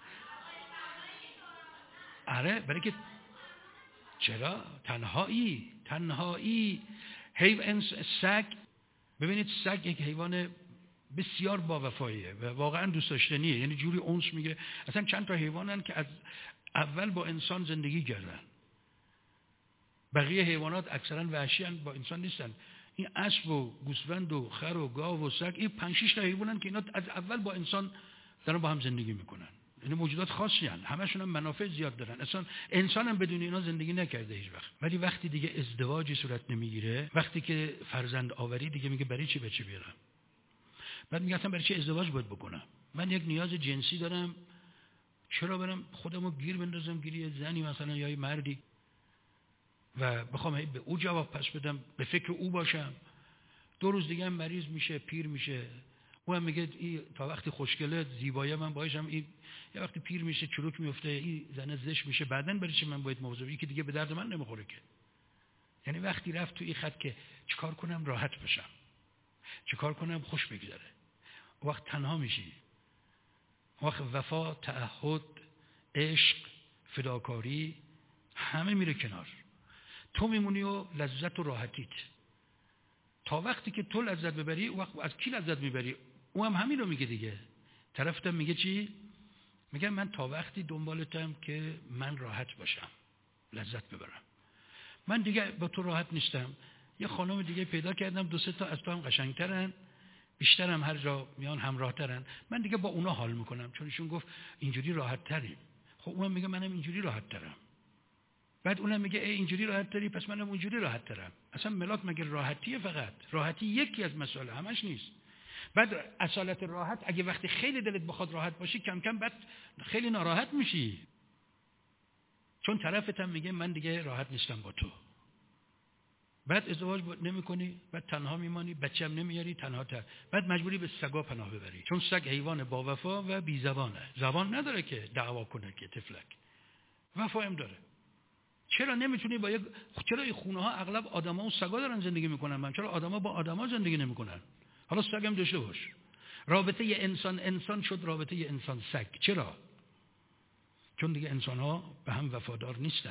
A: آره برای که چرا تنهایی؟ تنهایی حیوان سگ. ببینید سگ یک حیوان بسیار با وفاییه و واقعا دوست داشتنیه، یعنی جوری اونس میگیره. اصلا چند تا حیوانن که از اول با انسان زندگی کردن، بقیه حیوانات اکثرا وحشی ان، با انسان نیستن. این اسب و گوسفند و خر و گاو و سگ، این پنج شش تا حیوانن که اینا از اول با انسان دارن با هم زندگی میکنن. یعنی موجودات خاصی هستند، همشون هم منافع زیاد دارن. اصلا انسان هم بدون اینا زندگی نکرده هیچ وقت. ولی وقتی دیگه ازدواجی صورت نمیگیره، وقتی که فرزند آوری، دیگه میگه برای چی بچه بیارم؟ بعد میگه اصلا برای چه ازدواج باید بکنم؟ من یک نیاز جنسی دارم، چرا برم خودمو گیر بندازم گیر یه زنی مثلا یا یه مردی و بخوام به او جواب پس بدم، به فکر او باشم؟ دو روز دیگه هم مریض میشه، پیر میشه. او هم میگه این تا وقتی خوشگله زیبایی من باهاشم، این یه وقتی پیر میشه چروک میفته، این زنه زشت میشه، بعدن برای چی من باید مواظبی که دیگه به درد من نمیخوره که؟ یعنی وقتی رفت تو این خط که چیکار کنم راحت بشم، چیکار کنم خوش بگذره، وقت تنها میشی. وقت وفا، تعهد، عشق، فداکاری همه میره کنار. تو میمونی و لذت و راحتیت. تا وقتی که تو لذت ببری، اون وقت از کی لذت میبری؟ او هم همین رو میگه دیگه. طرفتم میگه چی؟ میگه من تا وقتی دنبالتم که من راحت باشم، لذت ببرم. من دیگه با تو راحت نیستم. یه خانم دیگه پیدا کردم، دو سه تا از تو هم قشنگترن، بیشترم هر جا میان همراهترن. من دیگه با اونا حال میکنم، چون ایشون گفت اینجوری راحت تریم. خب اونم میگه منم اینجوری راحت ترم. بعد اونم میگه ای اینجوری راحت تری، پس منم اونجوری راحت ترم. اصلا ملاک مگه راحتیه؟ فقط راحتی یکی از مسائل، همش نیست. بعد اصالت راحت، اگه وقتی خیلی دلت بخواد راحت باشی، کم کم بعد خیلی ناراحت میشی، چون طرفت هم میگه من دیگه راحت نیستم با تو. بعد ازدواج نمی کنی، بعد تنها میمانی، بچه هم نمیاری، تنها تر. بعد مجبوری به سگا پناه ببری، چون سگ حیوان با وفا و بی زبانه. زبان نداره که دعوا کنه که تفلک، وفا هم داره. چرا نمیتونی با یک چرا این خونه ها اغلب آدما و سگا دارن زندگی میکنن؟ من چرا آدما با آدما زندگی نمیکنن؟ حالا سگ هم داشته باش. رابطه ی انسان انسان شد رابطه ی انسان سگ. چرا؟ چون دیگه انسان ها به هم وفادار نیستن.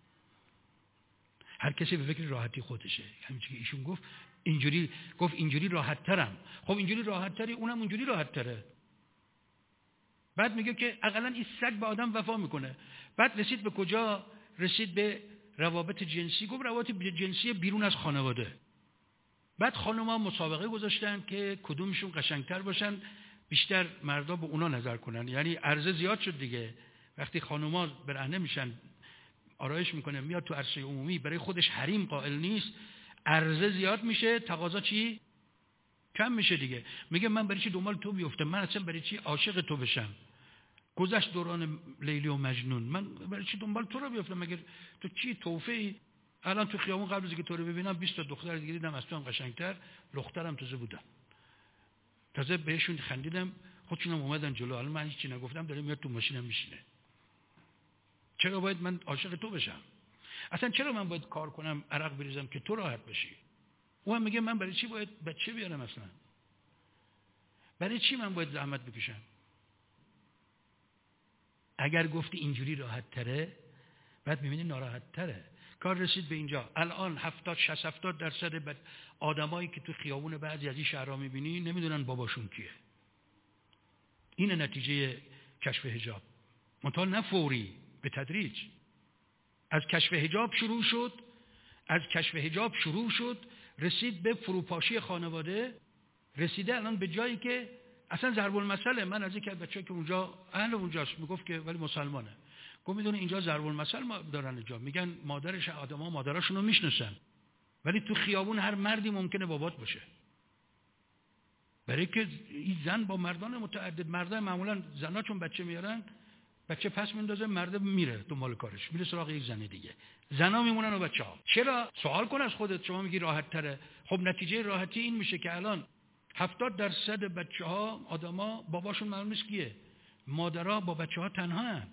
A: هر کسی به فکر راحتی خودشه. همین که ایشون گفت اینجوری گفت اینجوری راحت ترم. خب اینجوری راحت تری، اونم اونجوری راحت تره. بعد میگه که اقلا این سگ به آدم وفا میکنه. بعد رسید به کجا؟ رسید به روابط جنسی. گفت روابط جنسی بیرون از خانواده. بعد خانم‌ها مسابقه گذاشتن که کدومشون قشنگتر باشن، بیشتر مردا به اونا نظر کنن. یعنی عرضه زیاد شد دیگه. وقتی خانم‌ها برهنه میشن، آرایش میکنه، میاد تو عرصه عمومی، برای خودش حریم قائل نیست، عرضه زیاد میشه، تقاضا چی؟ کم میشه دیگه. میگه من برای چی دنبال تو بیفتم؟ من اصلا برای چی عاشق تو بشم؟ گذشت دوران لیلی و مجنون، من برای چی دنبال تو رو بیفتم؟ مگر تو چی توفی؟ الان تو خیابون قبل از اینکه تو رو ببینم بیست تا دختر دیگه دیدم از تو هم قشنگتر، دخترم تازه بودن. تازه بهشون خندیدم، خودشونم اومدن جلو. الان من هیچی نگفتم، داره میاد تو ماشینم میشینه. چرا باید من عاشق تو بشم؟ اصلا چرا من باید کار کنم، عرق بریزم که تو راحت بشی؟ او هم میگه من برای چی باید بچه بیارم؟ اصلا برای چی من باید زحمت بکشم؟ اگر گفتی اینجوری راحت تره، بعد میبینی ناراحت تره. کار رسید به اینجا. الان هفتاد شصت هفتاد درصد آدمایی که تو خیابون بعضی از این شهرها میبینی نمیدونن باباشون کیه. اینه نتیجه کشف حجاب. منتها نه فوری، به تدریج. از کشف حجاب شروع شد، از کشف حجاب شروع شد، رسید به فروپاشی خانواده، رسیده الان به جایی که اصلا ضرب المثل. من از یک از بچه‌ها که اونجا اهل اونجاست میگفت که ولی مسلمانه، گفت میدونه اینجا ضرب المثل دارن اینجا، میگن مادرش آدما مادراشون رو میشناسن، ولی تو خیابون هر مردی ممکنه بابات باشه. برای که این زن با مردان متعدد، مردان معمولا زنا چون بچه میارن، بچه پس میندازه، مرد میره دنبال کارش، میره سراغ یک زن دیگه. زنا میمونن و بچه‌ها. چرا؟ سوال کن از خودت. شما میگی راحت تره. خب نتیجه راحتی این میشه که الان هفتاد درصد بچه‌ها آدما باباشون معلوم نیست کیه، مادرها با بچه‌ها تنها هستن،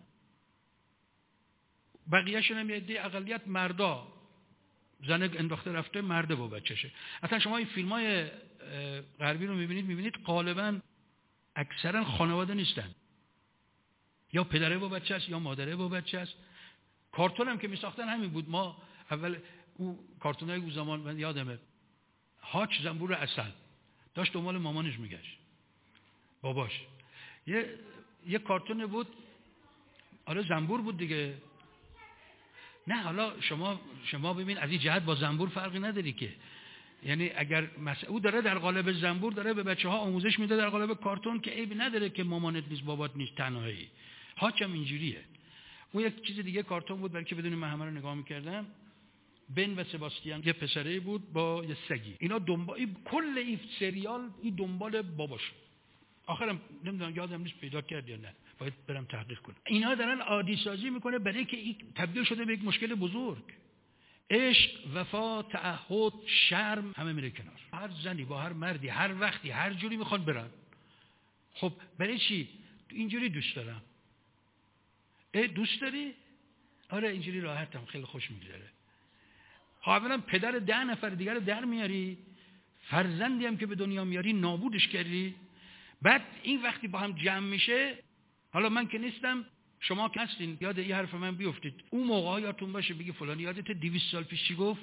A: بقیه‌شون هم یه عده اقلیت مردا، زن انداخته رفته، مرده با بچه‌شه. اصلا شما این فیلم‌های غربی رو می‌بینید می‌بینید غالباً اکثرا خانواده نیستن، یا پدره با بچه است یا مادره با بچه است. کارتون هم که می‌ساختن همین بود. ما اول او کارتونای اون زمان من یادمه، هاچ زنبور عسل داشت دنبال مامانش میگشت، باباش. یه یه کارتون بود، آره زنبور بود دیگه. نه حالا شما شما ببین از این جهت با زنبور فرقی نداری که، یعنی اگر مثلا او داره در قالب زنبور داره به بچه‌ها آموزش میده، در قالب کارتون که عیبی نداره که مامانت نیست بابات نیست تنهایی. هاچ هم اینجوریه. اون یک چیز دیگه کارتون بود، بلکه بدون من همه رو نگاه می‌کردم. بن و سباستیان یه پسره بود با یه سگی. اینا دنبال این کل این سریال این دنبال باباش. آخرم نمیدونم یادم نیست پیدا کرد یا نه، باید برم تحقیق کنم. اینا دارن عادی سازی میکنه برای که این تبدیل شده به یک مشکل بزرگ. عشق، وفا، تعهد، شرم همه میره کنار. هر زنی با هر مردی هر وقتی هر جوری میخوان برن. خب برای چی؟ اینجوری دوست دارم. ای دوست داری؟ آره اینجوری راحتم، خیلی خوش میگذره. حالا پدر ده نفر دیگر رو در میاری، فرزندی هم که به دنیا میاری نابودش کردی. بعد این وقتی با هم جمع میشه، حالا من که نیستم، شما که هستین یاد این حرف من بیفتید. اون موقع یادتون باشه بگی فلانی یادت دویست سال پیش چی گفت؟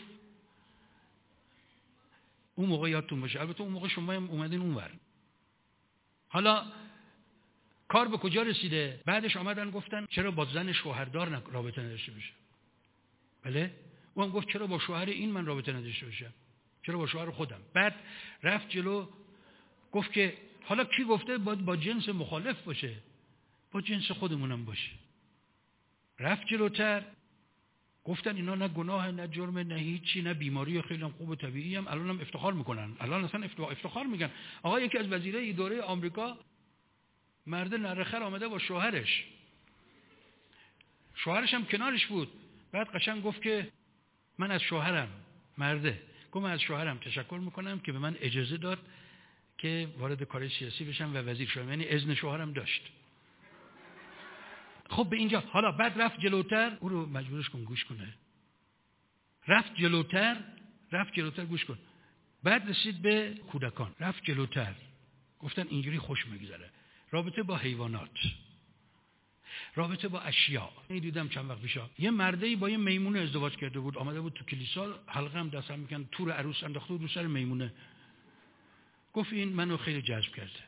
A: اون موقع یادتون باشه. البته اون موقع شما هم اومدین اونور. حالا کار به کجا رسیده؟ بعدش آمدن گفتن چرا با زن شوهردار رابطه نداشته باشه؟ بله؟ اون هم گفت چرا با شوهر این من رابطه نداشته باشم؟ چرا با شوهر خودم؟ بعد رفت جلو گفت که حالا کی گفته باید با جنس مخالف باشه؟ با جنس خودمونم باشه. رفت جلوتر گفتن اینا نه گناه نه جرم نه هیچی نه بیماری، خیلی هم خوب و طبیعی هم. الان هم افتخار میکنن، الان اصلا افتخار میگن. آقا یکی از وزیرای اداره آمریکا مرد نرخر آمده با شوهرش، شوهرش هم کنارش بود. بعد قشنگ گفت که من از شوهرم، مرده گفت من از شوهرم تشکر میکنم که به من اجازه داد که وارد کار سیاسی بشم و وزیر شدم، یعنی اذن شوهرم داشت. خب به اینجا. حالا بعد رفت جلوتر، او رو مجبورش کن گوش کنه. رفت جلوتر، رفت جلوتر گوش کن. بعد رسید به کودکان، رفت جلوتر. گفتن اینجوری خوش میگذره. رابطه با حیوانات، رابطه با اشیاء. من دیدم چند وقت پیش یه مردی با یه میمونه ازدواج کرده بود، آمده بود تو کلیسا، حلقه هم دست هم میکن، تور عروس انداخته بود رو سر میمونه. گفت این منو خیلی جذب کرده.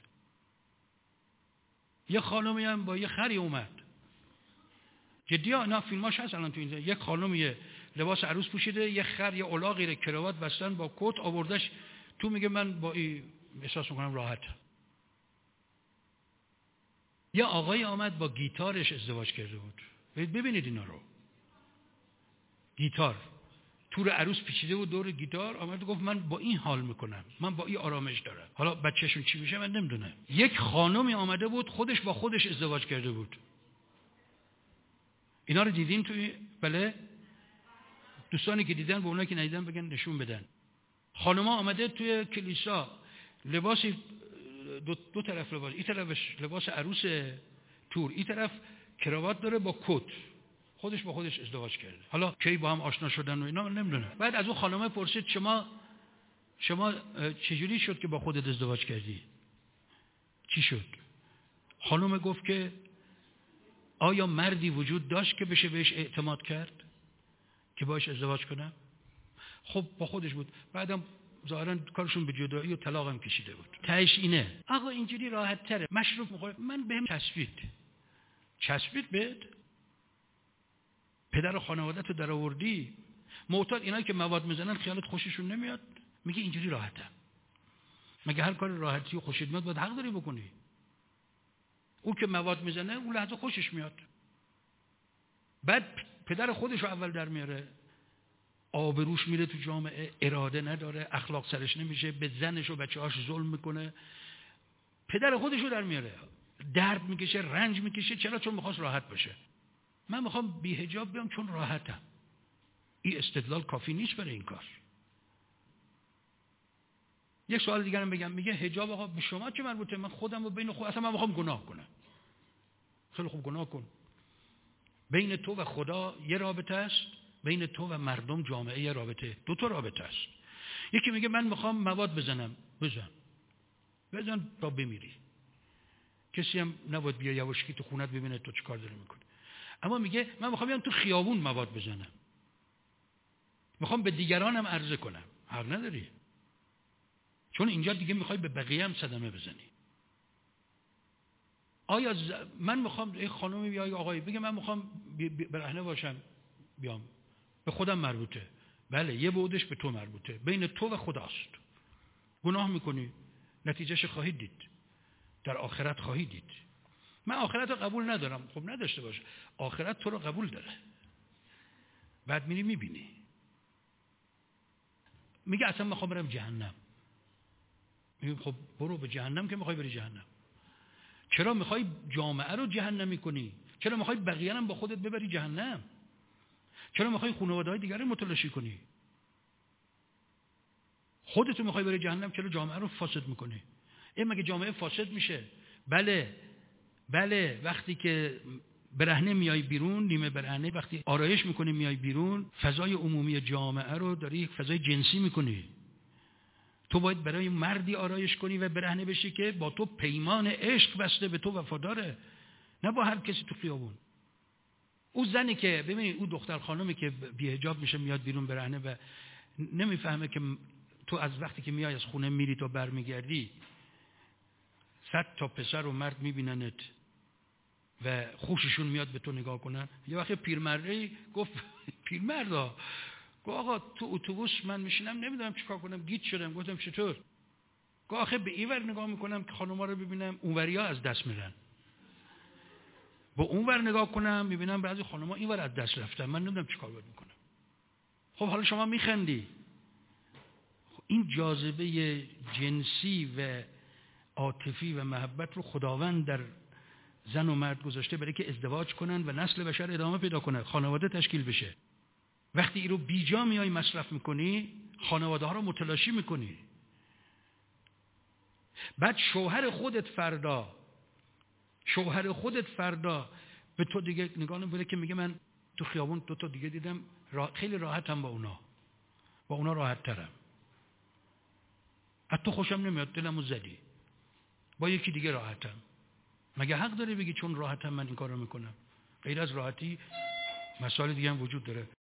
A: یه خانمی هم با یه خری اومد. جدی ها، اینا فیلماش هست الان تو اینجا. یک خانمی لباس عروس پوشیده، یه خر یه الاغی رو کراوات بستن با کت آوردش تو، میگه من با این احساس میکنم راحت. یه آقای آمد با گیتارش ازدواج کرده بود. ببینید اینا رو. گیتار تور عروس پیچیده بود دور گیتار، آمد گفت من با این حال میکنم، من با این آرامش دارم. حالا بچه‌شون چی میشه من نمیدونم. یک خانمی آمده بود خودش با خودش ازدواج کرده بود. اینا رو دیدین توی؟ بله. دوستانی که دیدن به اونایی که ندیدن بگن نشون بدن. خانم‌ها آمده توی کلیسا لباس دو, دو طرف لباس، این طرفش لباس عروس تور، این طرف کراوات داره با کت، خودش با خودش ازدواج کرده. حالا کی با هم آشنا شدن و اینا نمیدونم. بعد از اون خانمه پرسید شما شما چجوری شد که با خودت ازدواج کردی؟ چی شد؟ خانم گفت که آیا مردی وجود داشت که بشه بهش اعتماد کرد که باش ازدواج کنم؟ خب با خودش بود. بعدم ظاهرا کارشون به جدایی و طلاق هم کشیده بود. تهش اینه آقا اینجوری راحت تره، مشروب میخوره. من بهم چسبید. چسبید بهت؟ پدر و خانواده‌تو در آوردی، معتاد اینایی که مواد میزنن خیالت خوششون نمیاد؟ میگه اینجوری راحتم. مگه هر کار راحتی و خوشت میاد باید حق داری بکنی؟ او که مواد میزنه اون لحظه خوشش میاد، بعد پدر خودش رو اول در میاره، آبروش میره تو جامعه، اراده نداره، اخلاق سرش نمیشه، به زنش و بچه‌هاش ظلم میکنه، پدر خودش رو در میاره، درد میکشه، رنج میکشه. چرا؟ چون میخواست راحت باشه. من میخوام بی حجاب بیام چون راحتم. این استدلال کافی نیست برای این کار. یک سوال دیگر هم بگم، میگه حجاب آقا به شما چه مربوطه؟ من خودم رو بین خود، اصلا من میخوام گناه کنم. خیلی خوب گناه کن. بین تو و خدا یه رابطه است، بین تو و مردم جامعه یه رابطه، دو تا رابطه است. یکی میگه من میخوام مواد بزنم، بزن بزن تا بمیری، کسی هم نباید بیا یواشکی تو خونت ببینه تو چه کار داری میکنی. اما میگه من میخوام بیام تو خیابون مواد بزنم، میخوام به دیگرانم عرضه کنم. حق نداری، چون اینجا دیگه میخوای به بقیه هم صدمه بزنی. آیا ز... من میخوام این خانومی یا آقایی بگه من میخوام برهنه باشم بیام، به خودم مربوطه. بله یه بودش به تو مربوطه، بین تو و خداست. گناه میکنی، نتیجهش خواهید دید، در آخرت خواهید دید. من آخرت رو قبول ندارم. خب نداشته باش، آخرت تو رو قبول داره. بعد میری میبینی. میگه اصلا میخوام برم جهنم. میگه خب برو به جهنم که میخوای بری جهنم. چرا میخوای جامعه رو جهنمی کنی؟ چرا میخوای بقیه هم با خودت ببری جهنم؟ چرا میخوای خانواده‌های دیگر رو متلاشی کنی؟ خودت میخوای بری جهنم، چرا جامعه رو فاسد میکنی؟ این مگه جامعه فاسد میشه؟ بله بله وقتی که برهنه میای بیرون، نیمه برهنه، وقتی آرایش میکنی میای بیرون، فضای عمومی جامعه رو داری یک فضای جنسی میکنی. تو باید برای مردی آرایش کنی و برهنه بشی که با تو پیمان عشق بسته، به تو وفاداره، نه با هر کسی تو خیابون. او زنی که ببینید، او دختر خانومی که بی‌حجاب میشه میاد بیرون برهنه و نمیفهمه که تو از وقتی که میای از خونه میری تا برمیگردی صد تا پسر و مرد میبیننت و خوششون میاد به تو نگاه کنن. یه وقت پیرمردی گفت، پیرمردا گفت آقا تو اتوبوس من میشینم نمیدونم چیکار کنم، گیج شدم. گفتم چطور؟ گفت آخه به اینور نگاه میکنم که خانوما رو ببینم اونوریا از دست میرن، با اونور نگاه کنم میبینم بعضی خانوما اینور از دست رفتن، من نمیدونم چیکار باید میکنم. خب حالا شما میخندی. خب این جاذبه جنسی و عاطفی و محبت رو خداوند در زن و مرد گذاشته برای که ازدواج کنن و نسل بشر ادامه پیدا کنه، خانواده تشکیل بشه. وقتی این رو بیجا میای مصرف میکنی، خانواده ها رو متلاشی میکنی. بعد شوهر خودت فردا شوهر خودت فردا به تو دیگه نگاه نمیکنه که میگه من تو خیابون دو تا دیگه دیدم را... خیلی راحتم با اونا با اونا راحت ترم، حتی خوشم نمیاد، دلمو زدی، با یکی دیگه راحتم. مگه حق داری بگی چون راحتم من این کارو میکنم؟ غیر از راحتی مسائل دیگه هم وجود داره.